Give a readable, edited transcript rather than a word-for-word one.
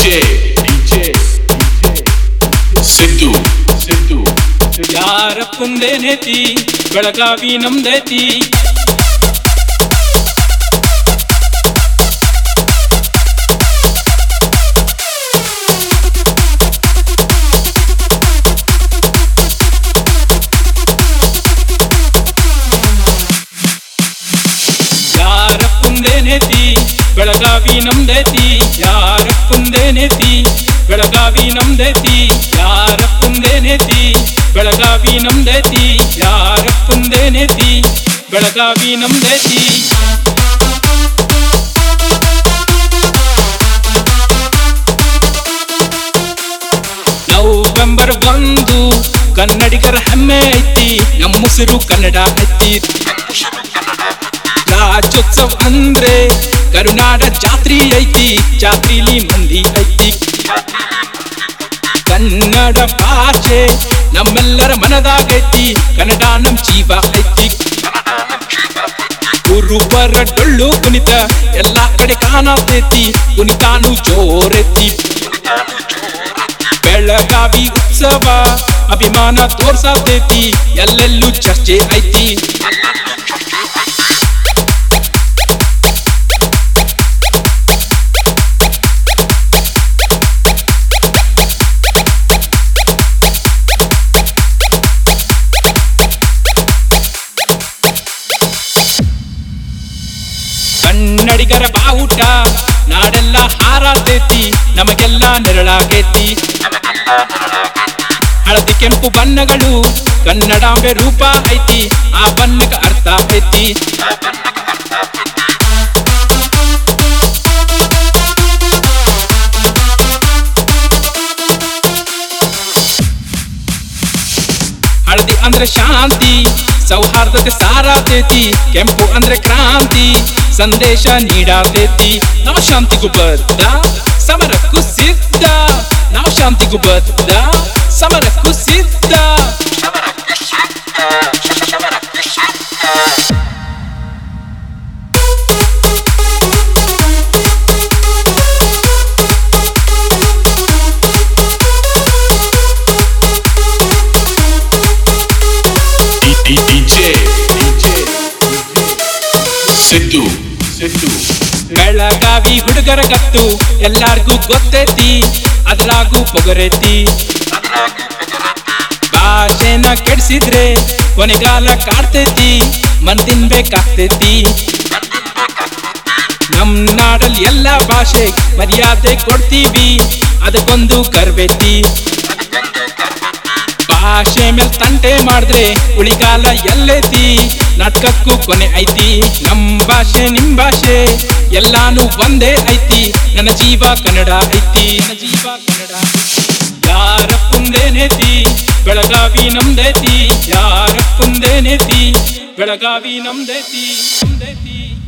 ಸಿದ್ದು ಯಾರಪ್ಪಂದೇನೇತಿ ಬೆಳಗಾವಿ ನಮ್ದೇತಿ ಯಾರಪ್ಪಂದೇನೇತಿ ಬೆಳಗಾವಿ ನಮ್ದೇತಿ ಯಾರಪ್ಪಂದೇನೇತಿ ಬೆಳಗಾವಿ ನಮ್ದೇತಿ ಯಾರಪ್ಪಂದೇನೇತಿ ಬೆಳಗಾವಿ ನಮ್ದೇತಿ ಯಾರಪ್ಪಂದೇನೇತಿ ಬೆಳಗಾವಿ ನಮ್ದೇತಿ ನವೆಂಬರ್ 1 ಕನ್ನಡಿಗರ ಹೆಮ್ಮೆ ಐತಿ ನಮ್ಮ ಉಸಿರು ಕನ್ನಡ ಐತಿ ರಾಜ್ಯೋತ್ಸವ ಅಂದ್ರೆ ಕರುನಾಡ ಜಾತ್ರಿ ಐತಿ ಜಾತ್ರಿಲಿ ಮಂದಿ ಐತಿ ಕನ್ನಡ ಭಾಷೆ ನಮ್ಮೆಲ್ಲರ ಮನದಾಗೈತಿ ಕನ್ನಡ ನಮ್ ಜೀವ ಐತಿ ಗುರುಬರ ಡೊಳ್ಳು ಕುಣಿತ ಎಲ್ಲಾ ಕಡೆ ಕಾಣತೈತಿ ಕುಣಿತಾನು ಜೋರೈತಿ ಬೆಳಗಾವಿ ಉತ್ಸವ ಅಭಿಮಾನ ತೋರ್ಸತೈತಿ ಎಲ್ಲೆಲ್ಲೂ ಚರ್ಚೆ ಐತಿ ಕನ್ನಡಿಗರ ಬಾವುಟ ನಾಡೆಲ್ಲ ಹಾರಾತೈತಿ ನಮಗೆಲ್ಲ ನೆರಳಾಗೈತಿ ಹಳದಿ ಕೆಂಪು ಬಣ್ಣಗಳು ಕನ್ನಡಾಂಬೆ ರೂಪ ಐತಿ ಆ ಬಣ್ಣಗ ಅರ್ಥ ಐತಿ ಹಳದಿ ಅಂದ್ರೆ ಶಾಂತಿ ಸೌಹಾರ್ದತೆ ಸಾರಾತೈತಿ ಕೆಂಪು ಅಂದ್ರೆ ಕ್ರಾಂತಿ ಸಂದೇಶ ನೀಡಾತೈತಿ ನಾವು ಶಾಂತಿಗೂ ಬದ್ಧ ಸಮರಕ್ಕೂ ಸಿದ್ಧ ನಾವು ಶಾಂತಿಗೂ ಬದ್ಧ ಸಮರಕ್ಕೂ ಸಿದ್ಧ ಸಿದ್ದು ಬೆಳಗಾವಿ ಹುಡುಗರ ಗತ್ತು ಎಲ್ಲಾರ್ಗೂ ಗೊತ್ತೈತಿ ಅದ್ರಾಗೂ ಪೊಗರೈತಿ ಭಾಷೆನ ಕೆಡಿಸಿದ್ರೆ ಕೊನೆಗಾಲ ಕಾಡ್ತೈತಿ ಮನ್ ತಿನ್ಬೇಕಾಗ್ತೈತಿ ನಮ್ ನಾಡಲ್ಲಿ ಎಲ್ಲಾ ಭಾಷೆ ಮರ್ಯಾದೆ ಕೊಡ್ತೀವಿ ಅದಕ್ಕೊಂದು ಕರ್ಬೇತಿ ಭಾಷೆ ಮೇಲ್ ತಂಟೆ ಮಾಡಿದ್ರೆ ಉಳಿಗಾಲ ಎಲ್ಲೈತಿ ನಾಟಕಕ್ಕೂ ಕೊನೆ ಐತಿ ನಮ್ ಭಾಷೆ ನಿಮ್ ಭಾಷೆ ಎಲ್ಲಾನು ಒಂದೇ ಐತಿ ನನ್ನ ಜೀವ ಕನ್ನಡ ಐತಿ ನನ್ನ ಜೀವ ಕನ್ನಡ ಯಾರಪ್ಪಂದೇನೇತಿ ಬೆಳಗಾವಿ ನಮ್ದೇತಿ ಯಾರಪ್ಪಂದೇನೇತಿ ಬೆಳಗಾವಿ ನಮ್ದೇತಿ